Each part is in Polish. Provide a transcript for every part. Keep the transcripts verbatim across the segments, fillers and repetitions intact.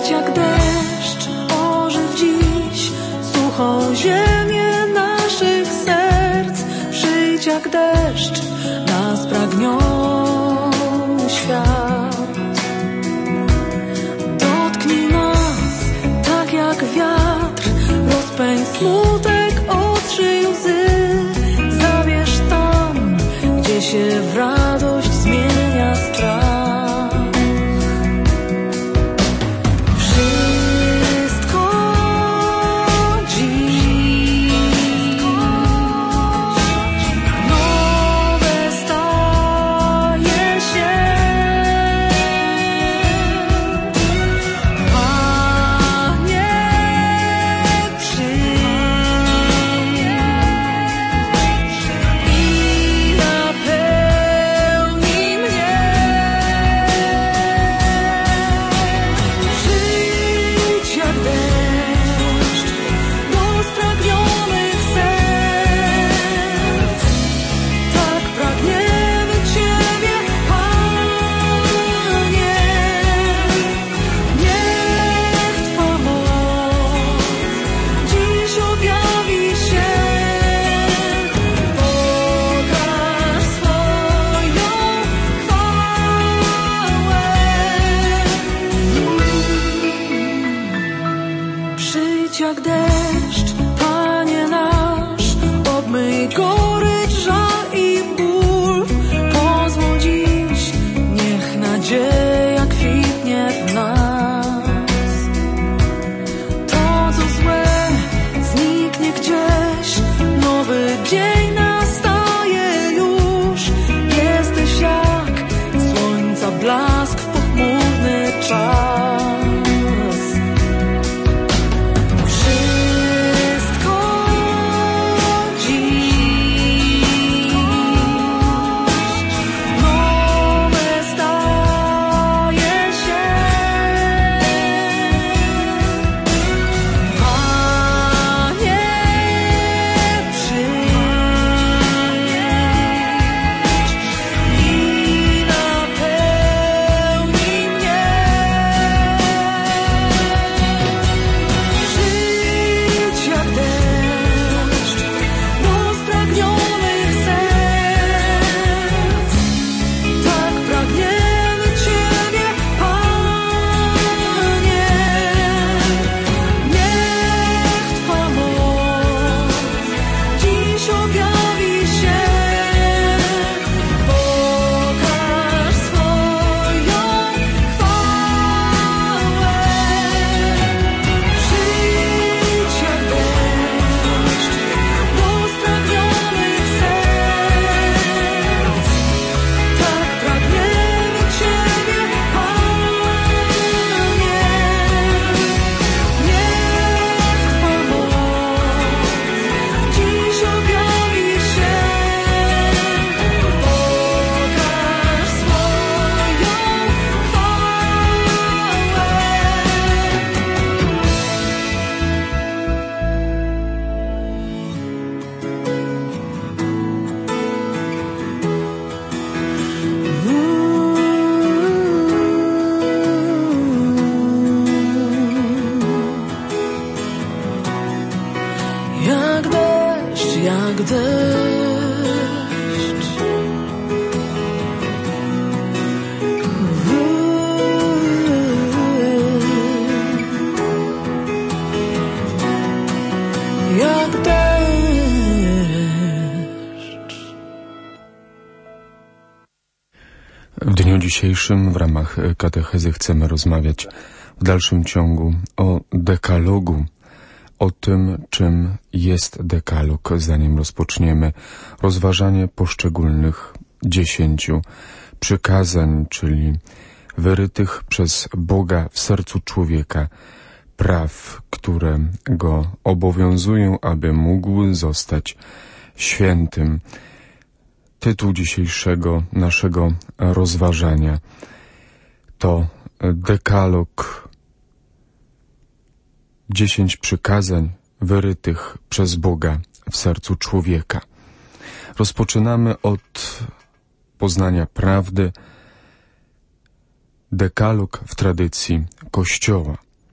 Przyjdź jak deszcz, ożyw dziś suchą ziemię naszych serc. Przyjdź jak deszcz na spragniony świat. Dotknij nas tak jak wiatr, rozpędź smutek, otrzyj łzy. Zabierz tam, gdzie się w radość zmienia strach. Jak deszcz, Panie nasz, obmyj gorycz, żal i ból. Pozwól dziś, niech nadzieja kwitnie w nas. To, co złe, zniknie gdzieś, nowy dzień nastaje już. Jesteś jak słońca blask w pochmurny czas. W dniu dzisiejszym w ramach katechezy chcemy rozmawiać w dalszym ciągu o dekalogu, o tym, czym jest dekalog, zanim rozpoczniemy rozważanie poszczególnych dziesięciu przykazań, czyli wyrytych przez Boga w sercu człowieka praw, które go obowiązują, aby mógł zostać świętym. Tytuł dzisiejszego naszego rozważania to dekalog, dziesięć przykazań wyrytych przez Boga w sercu człowieka. Rozpoczynamy od poznania prawdy. Dekalog w tradycji Kościoła.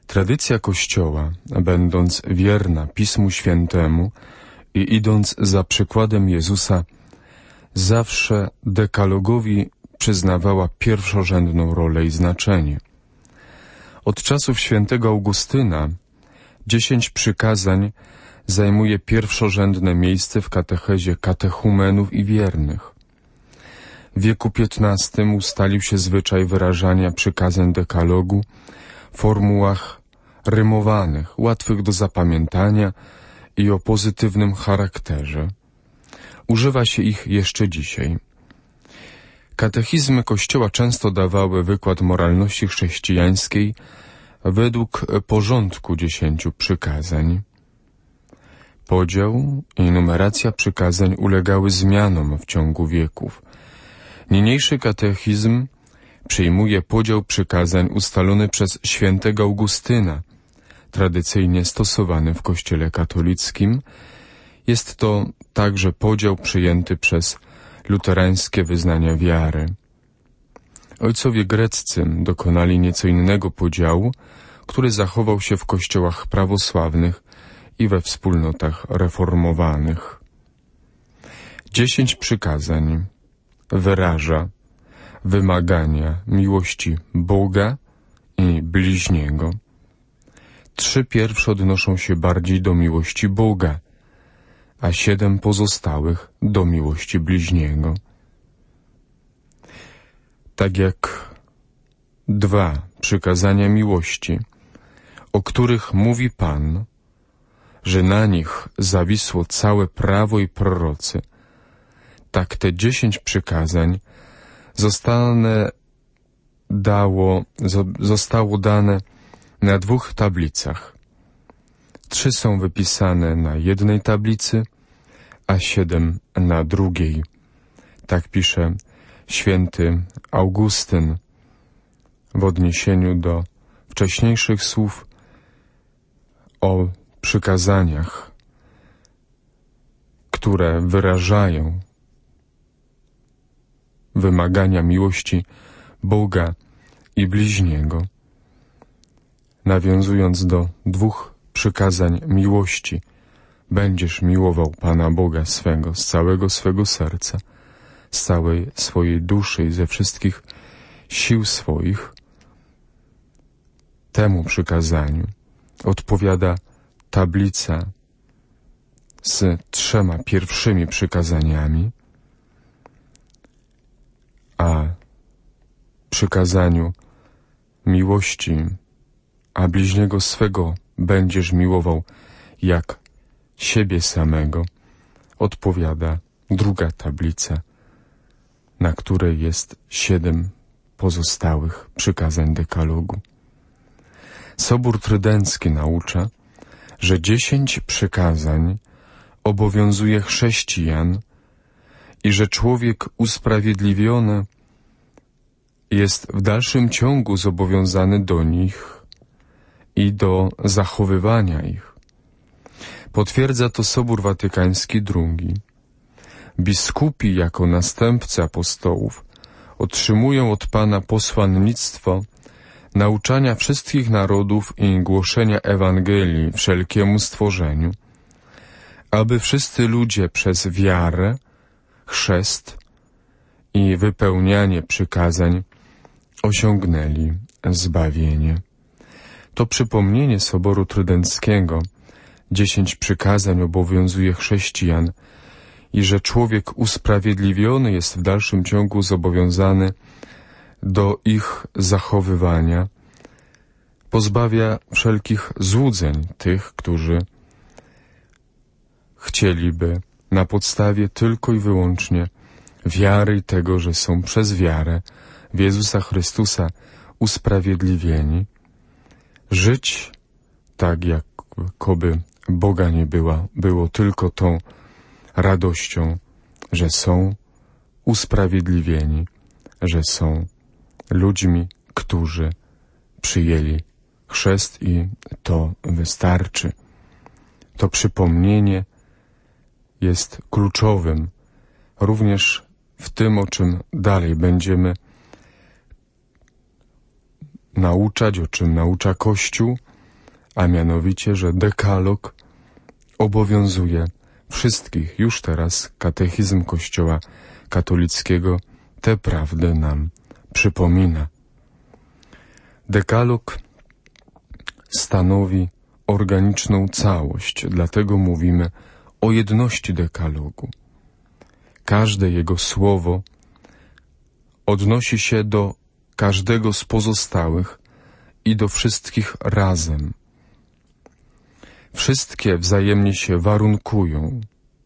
Tradycja Kościoła, będąc wierna Pismu Świętemu i idąc za przykładem Jezusa, zawsze dekalogowi przyznawała pierwszorzędną rolę i znaczenie. Od czasów świętego Augustyna dziesięć przykazań zajmuje pierwszorzędne miejsce w katechezie katechumenów i wiernych. W wieku piętnastym ustalił się zwyczaj wyrażania przykazań dekalogu w formułach rymowanych, łatwych do zapamiętania i o pozytywnym charakterze. Używa się ich jeszcze dzisiaj. Katechizmy Kościoła często dawały wykład moralności chrześcijańskiej według porządku dziesięciu przykazań. Podział i numeracja przykazań ulegały zmianom w ciągu wieków. Niniejszy katechizm przyjmuje podział przykazań ustalony przez świętego Augustyna, tradycyjnie stosowany w Kościele katolickim. Jest to także podział przyjęty przez luterańskie wyznania wiary. Ojcowie greccy dokonali nieco innego podziału, który zachował się w kościołach prawosławnych i we wspólnotach reformowanych. Dziesięć przykazań wyraża wymagania miłości Boga i bliźniego. Trzy pierwsze odnoszą się bardziej do miłości Boga, a siedem pozostałych do miłości bliźniego. Tak jak dwa przykazania miłości, o których mówi Pan, że na nich zawisło całe prawo i prorocy, tak te dziesięć przykazań zostane dało, zostało dane na dwóch tablicach. Trzy są wypisane na jednej tablicy, a siedem na drugiej. Tak pisze święty Augustyn w odniesieniu do wcześniejszych słów o przykazaniach, które wyrażają wymagania miłości Boga i bliźniego. Nawiązując do dwóch przykazań miłości, będziesz miłował Pana Boga swego z całego swego serca, z całej swojej duszy i ze wszystkich sił swoich. Temu przykazaniu odpowiada tablica z trzema pierwszymi przykazaniami, a przykazaniu miłości, a bliźniego swego będziesz miłował jak siebie samego, odpowiada druga tablica, na której jest siedem pozostałych przykazań dekalogu. Sobór Trydencki naucza, że dziesięć przykazań obowiązuje chrześcijan i że człowiek usprawiedliwiony jest w dalszym ciągu zobowiązany do nich i do zachowywania ich. Potwierdza to Sobór Watykański drugi. Biskupi jako następcy apostołów otrzymują od Pana posłannictwo nauczania wszystkich narodów i głoszenia Ewangelii wszelkiemu stworzeniu, aby wszyscy ludzie przez wiarę, chrzest i wypełnianie przykazań osiągnęli zbawienie. To przypomnienie Soboru Trydenckiego, dziesięć przykazań obowiązuje chrześcijan i że człowiek usprawiedliwiony jest w dalszym ciągu zobowiązany do ich zachowywania, pozbawia wszelkich złudzeń tych, którzy chcieliby na podstawie tylko i wyłącznie wiary i tego, że są przez wiarę w Jezusa Chrystusa usprawiedliwieni, żyć tak, jakoby Boga nie była, było tylko tą radością, że są usprawiedliwieni, że są ludźmi, którzy przyjęli chrzest i to wystarczy. To przypomnienie jest kluczowym również w tym, o czym dalej będziemy nauczać, o czym naucza Kościół, a mianowicie, że dekalog obowiązuje wszystkich. Już teraz katechizm Kościoła katolickiego tę prawdę nam przypomina. Dekalog stanowi organiczną całość, dlatego mówimy o jedności dekalogu. Każde jego słowo odnosi się do każdego z pozostałych i do wszystkich razem. Wszystkie wzajemnie się warunkują.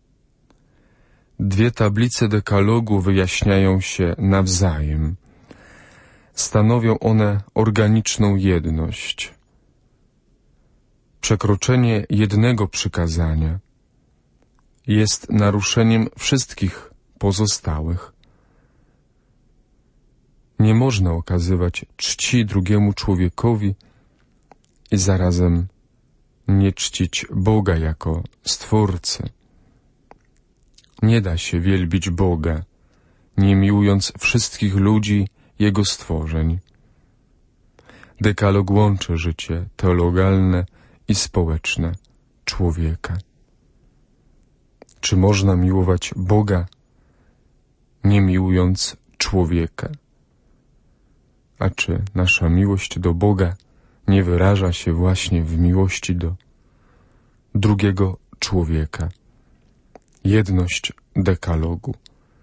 Dwie tablice dekalogu wyjaśniają się nawzajem. Stanowią one organiczną jedność. Przekroczenie jednego przykazania jest naruszeniem wszystkich pozostałych. Nie można okazywać czci drugiemu człowiekowi i zarazem nie czcić Boga jako Stwórcy. Nie da się wielbić Boga, nie miłując wszystkich ludzi Jego stworzeń. Dekalog łączy życie teologalne i społeczne człowieka. Czy można miłować Boga, nie miłując człowieka? A czy nasza miłość do Boga nie wyraża się właśnie w miłości do drugiego człowieka? Jedność dekalogu.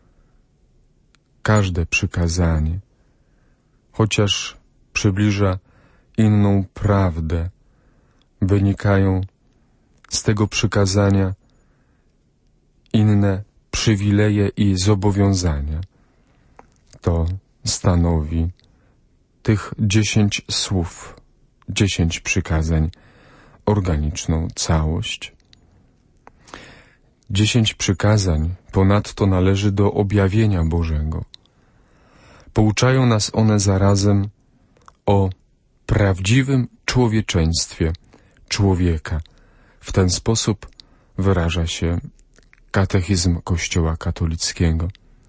Każde przykazanie, chociaż przybliża inną prawdę, wynikają z tego przykazania inne przywileje i zobowiązania. To stanowi tych dziesięć słów, dziesięć przykazań, organiczną całość. Dziesięć przykazań ponadto należy do objawienia Bożego. Pouczają nas one zarazem o prawdziwym człowieczeństwie człowieka. W ten sposób wyraża się katechizm Kościoła katolickiego.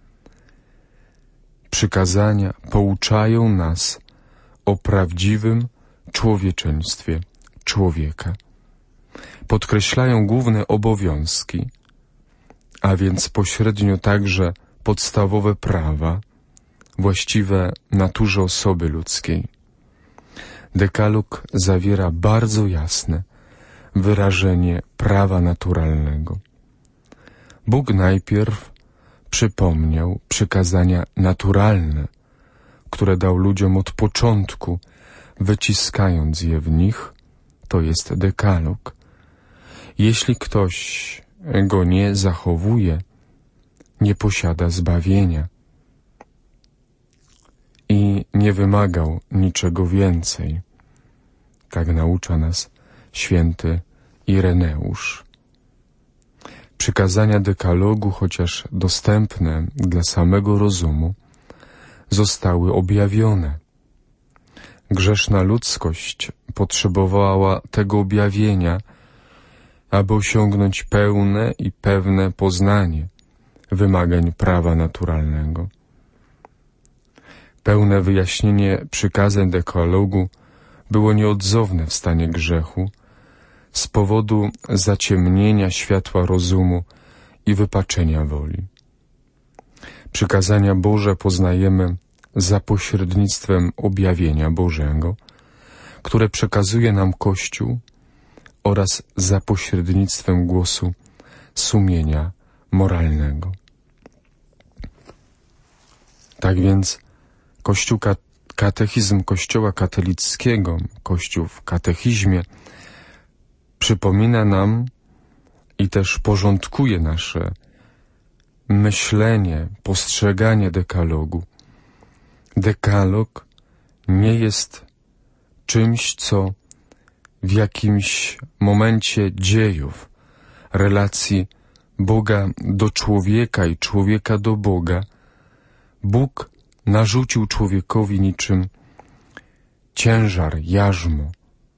Przykazania pouczają nas o prawdziwym człowieczeństwie człowieka. Podkreślają główne obowiązki, a więc pośrednio także podstawowe prawa właściwe naturze osoby ludzkiej. Dekalog zawiera bardzo jasne wyrażenie prawa naturalnego. Bóg najpierw przypomniał przykazania naturalne, które dał ludziom od początku, wyciskając je w nich, to jest dekalog. Jeśli ktoś go nie zachowuje, nie posiada zbawienia i nie wymagał niczego więcej. Tak naucza nas święty Ireneusz. Przykazania dekalogu, chociaż dostępne dla samego rozumu, zostały objawione. Grzeszna ludzkość potrzebowała tego objawienia, aby osiągnąć pełne i pewne poznanie wymagań prawa naturalnego. Pełne wyjaśnienie przykazań dekalogu było nieodzowne w stanie grzechu z powodu zaciemnienia światła rozumu i wypaczenia woli. Przykazania Boże poznajemy za pośrednictwem objawienia Bożego, które przekazuje nam Kościół, oraz za pośrednictwem głosu sumienia moralnego. Tak więc Kościół, katechizm Kościoła katolickiego, Kościół w katechizmie, przypomina nam i też porządkuje nasze myślenie, postrzeganie dekalogu. Dekalog nie jest czymś, co w jakimś momencie dziejów, relacji Boga do człowieka i człowieka do Boga, Bóg narzucił człowiekowi niczym ciężar, jarzmo,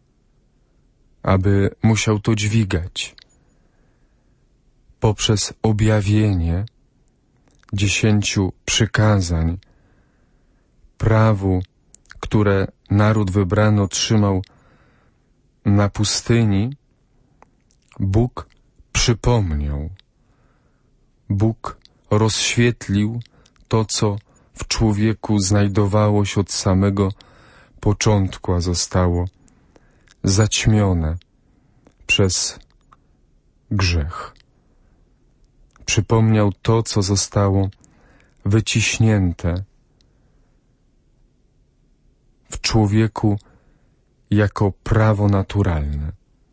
aby musiał to dźwigać. Poprzez objawienie dziesięciu przykazań, prawu, które naród wybrany otrzymał na pustyni Bóg przypomniał, Bóg rozświetlił to, co w człowieku znajdowało się od samego początku, a zostało zaćmione przez grzech. Przypomniał to, co zostało wyciśnięte w człowieku jako prawo naturalne.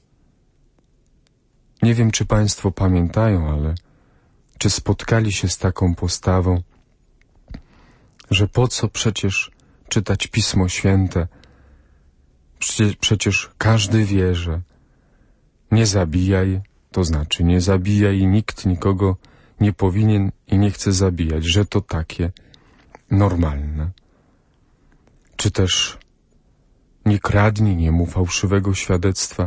Nie wiem, czy Państwo pamiętają, ale czy spotkali się z taką postawą, że po co przecież czytać Pismo Święte? Przecież, przecież każdy wie, że nie zabijaj, to znaczy nie zabijaj i nikt nikogo nie powinien i nie chce zabijać, że to takie normalne. Czy też nie kradnij, nie mów fałszywego świadectwa.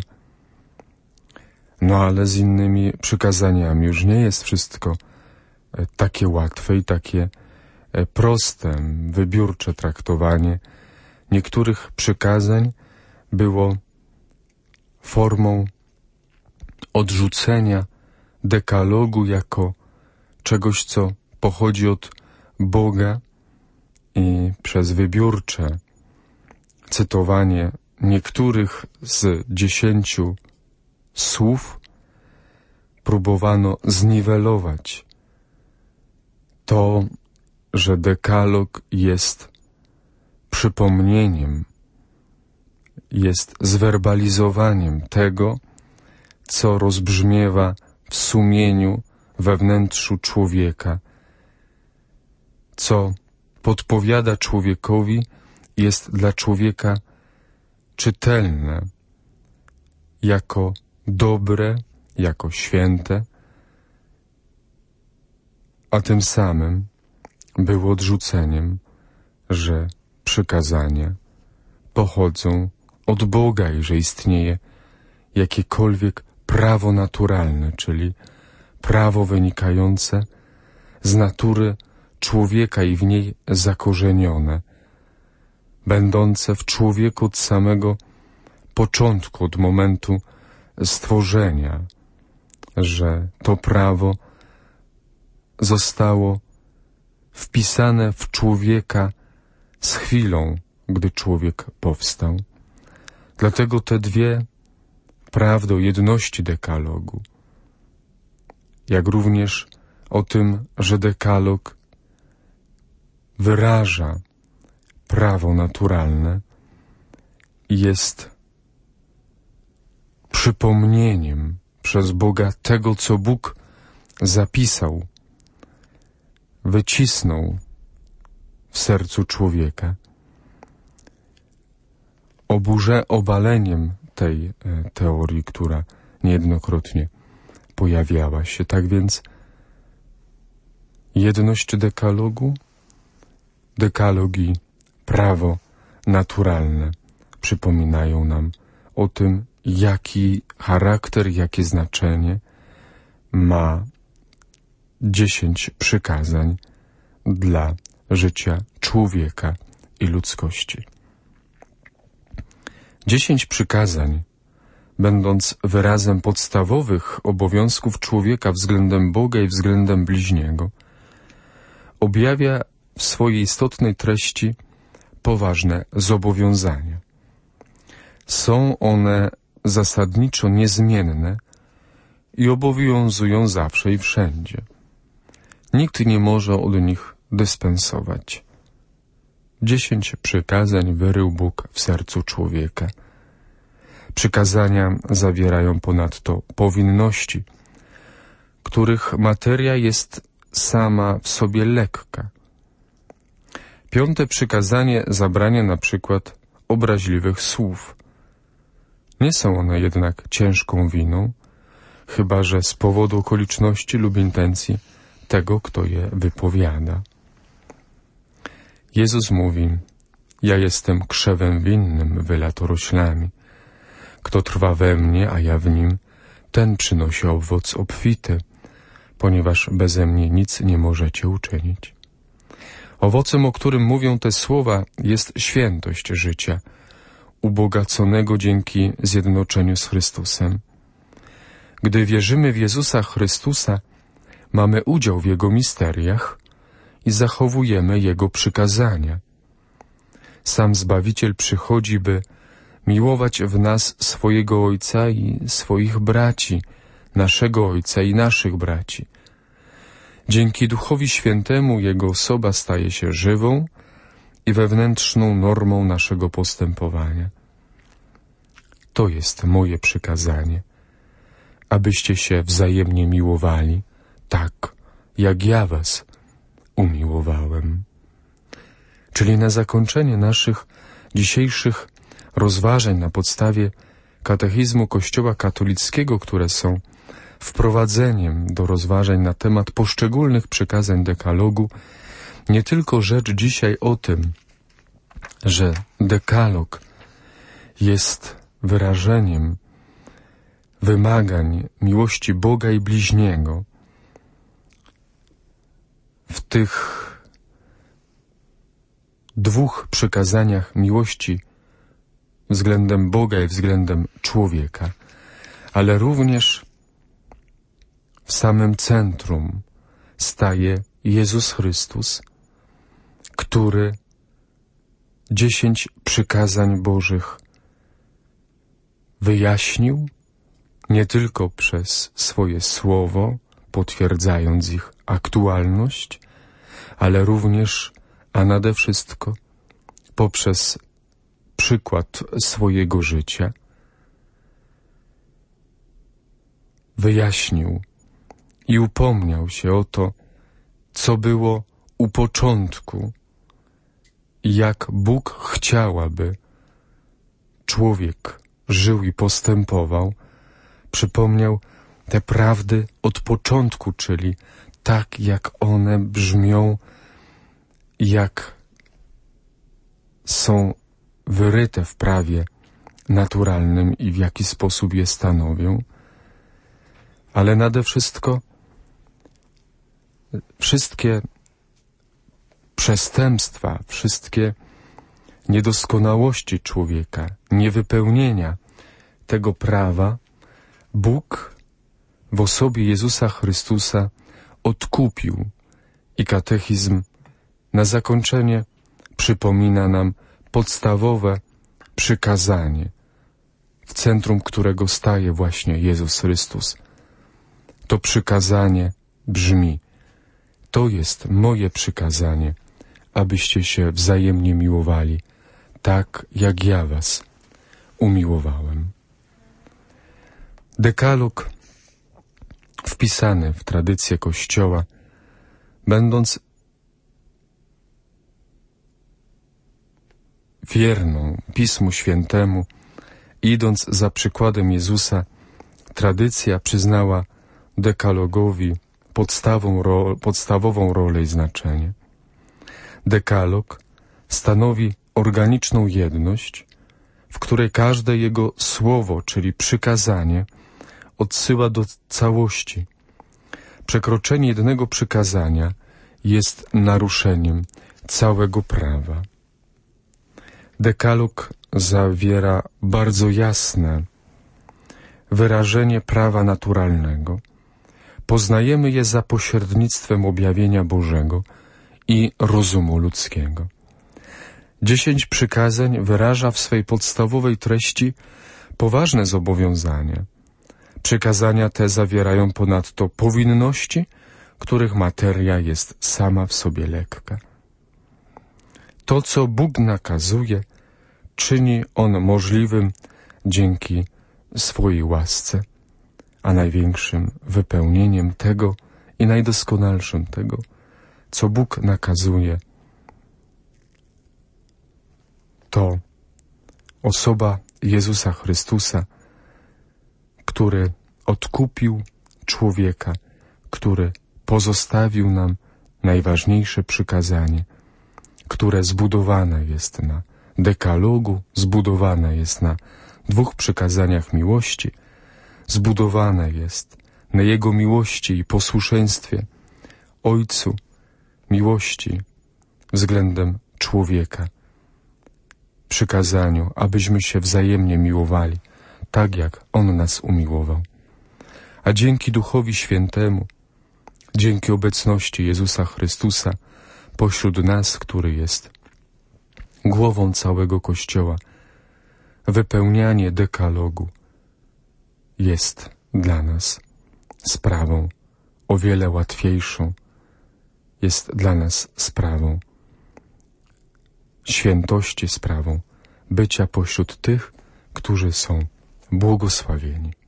No ale z innymi przykazaniami już nie jest wszystko takie łatwe i takie proste, wybiórcze traktowanie niektórych przykazań było formą odrzucenia dekalogu jako czegoś, co pochodzi od Boga, i przez wybiórcze cytowanie niektórych z dziesięciu słów próbowano zniwelować to, że dekalog jest przypomnieniem, jest zwerbalizowaniem tego, co rozbrzmiewa w sumieniu, we wnętrzu człowieka, co podpowiada człowiekowi, jest dla człowieka czytelne jako dobre, jako święte, a tym samym było odrzuceniem, że przykazania pochodzą od Boga i że istnieje jakiekolwiek prawo naturalne, czyli prawo wynikające z natury człowieka i w niej zakorzenione, będące w człowieku od samego początku, od momentu stworzenia, że to prawo zostało wpisane w człowieka z chwilą, gdy człowiek powstał. Dlatego te dwie prawdy o jedności dekalogu, jak również o tym, że dekalog wyraża prawo naturalne i jest przypomnieniem przez Boga tego, co Bóg zapisał, wycisnął w sercu człowieka. Oburze obaleniem tej e, teorii, która niejednokrotnie pojawiała się. Tak więc jedność dekalogu, dekalog i prawo naturalne przypominają nam o tym, jaki charakter, jakie znaczenie ma dziesięć przykazań dla życia człowieka i ludzkości. Dziesięć przykazań, będąc wyrazem podstawowych obowiązków człowieka względem Boga i względem bliźniego, objawia w swojej istotnej treści poważne zobowiązania. Są one zasadniczo niezmienne i obowiązują zawsze i wszędzie. Nikt nie może od nich dyspensować. Dziesięć przykazań wyrył Bóg w sercu człowieka. Przykazania zawierają ponadto powinności, których materia jest sama w sobie lekka. Piąte przykazanie zabrania na przykład obraźliwych słów. Nie są one jednak ciężką winą, chyba że z powodu okoliczności lub intencji tego, kto je wypowiada. Jezus mówi: ja jestem krzewem winnym, wy latoroślami. Kto trwa we mnie, a ja w nim, ten przynosi owoc obfity, ponieważ beze mnie nic nie możecie uczynić. Owocem, o którym mówią te słowa, jest świętość życia, ubogaconego dzięki zjednoczeniu z Chrystusem. Gdy wierzymy w Jezusa Chrystusa, mamy udział w Jego misteriach i zachowujemy Jego przykazania. Sam Zbawiciel przychodzi, by miłować w nas swojego Ojca i swoich braci, naszego Ojca i naszych braci. Dzięki Duchowi Świętemu Jego osoba staje się żywą i wewnętrzną normą naszego postępowania. To jest moje przykazanie, abyście się wzajemnie miłowali, tak jak ja was umiłowałem. Czyli na zakończenie naszych dzisiejszych rozważań na podstawie katechizmu Kościoła katolickiego, które są wprowadzeniem do rozważań na temat poszczególnych przykazań dekalogu, nie tylko rzecz dzisiaj o tym, że dekalog jest wyrażeniem wymagań miłości Boga i bliźniego. W tych dwóch przykazaniach miłości względem Boga i względem człowieka, ale również w samym centrum staje Jezus Chrystus, który dziesięć przykazań Bożych wyjaśnił nie tylko przez swoje słowo, potwierdzając ich aktualność, ale również, a nade wszystko, poprzez przykład swojego życia wyjaśnił i upomniał się o to, co było u początku i jak Bóg chciał, aby człowiek żył i postępował. Przypomniał te prawdy od początku, czyli tak, jak one brzmią, jak są wyryte w prawie naturalnym i w jaki sposób je stanowią. Ale nade wszystko wszystkie przestępstwa, wszystkie niedoskonałości człowieka, niewypełnienia tego prawa, Bóg w osobie Jezusa Chrystusa odkupił i katechizm na zakończenie przypomina nam podstawowe przykazanie, w centrum którego staje właśnie Jezus Chrystus. To przykazanie brzmi: to jest moje przykazanie, abyście się wzajemnie miłowali, tak jak ja was umiłowałem. Dekalog wpisany w tradycję Kościoła, będąc wierną Pismu Świętemu, idąc za przykładem Jezusa, tradycja przyznała dekalogowi podstawą ro, podstawową rolę i znaczenie. Dekalog stanowi organiczną jedność, w której każde jego słowo, czyli przykazanie, odsyła do całości. Przekroczenie jednego przykazania jest naruszeniem całego prawa. Dekalog zawiera bardzo jasne wyrażenie prawa naturalnego. Poznajemy je za pośrednictwem objawienia Bożego i rozumu ludzkiego. Dziesięć przykazań wyraża w swej podstawowej treści poważne zobowiązania. Przykazania te zawierają ponadto powinności, których materia jest sama w sobie lekka. To, co Bóg nakazuje, czyni On możliwym dzięki swojej łasce, a największym wypełnieniem tego i najdoskonalszym tego, co Bóg nakazuje, to osoba Jezusa Chrystusa, który odkupił człowieka, który pozostawił nam najważniejsze przykazanie, które zbudowane jest na dekalogu, zbudowane jest na dwóch przykazaniach miłości, zbudowane jest na Jego miłości i posłuszeństwie Ojcu, miłości względem człowieka. przykazaniu, abyśmy się wzajemnie miłowali, tak jak On nas umiłował. A dzięki Duchowi Świętemu, dzięki obecności Jezusa Chrystusa pośród nas, który jest głową całego Kościoła, wypełnianie dekalogu jest dla nas sprawą o wiele łatwiejszą, jest dla nas sprawą świętości, sprawą bycia pośród tych, którzy są błogosławieni.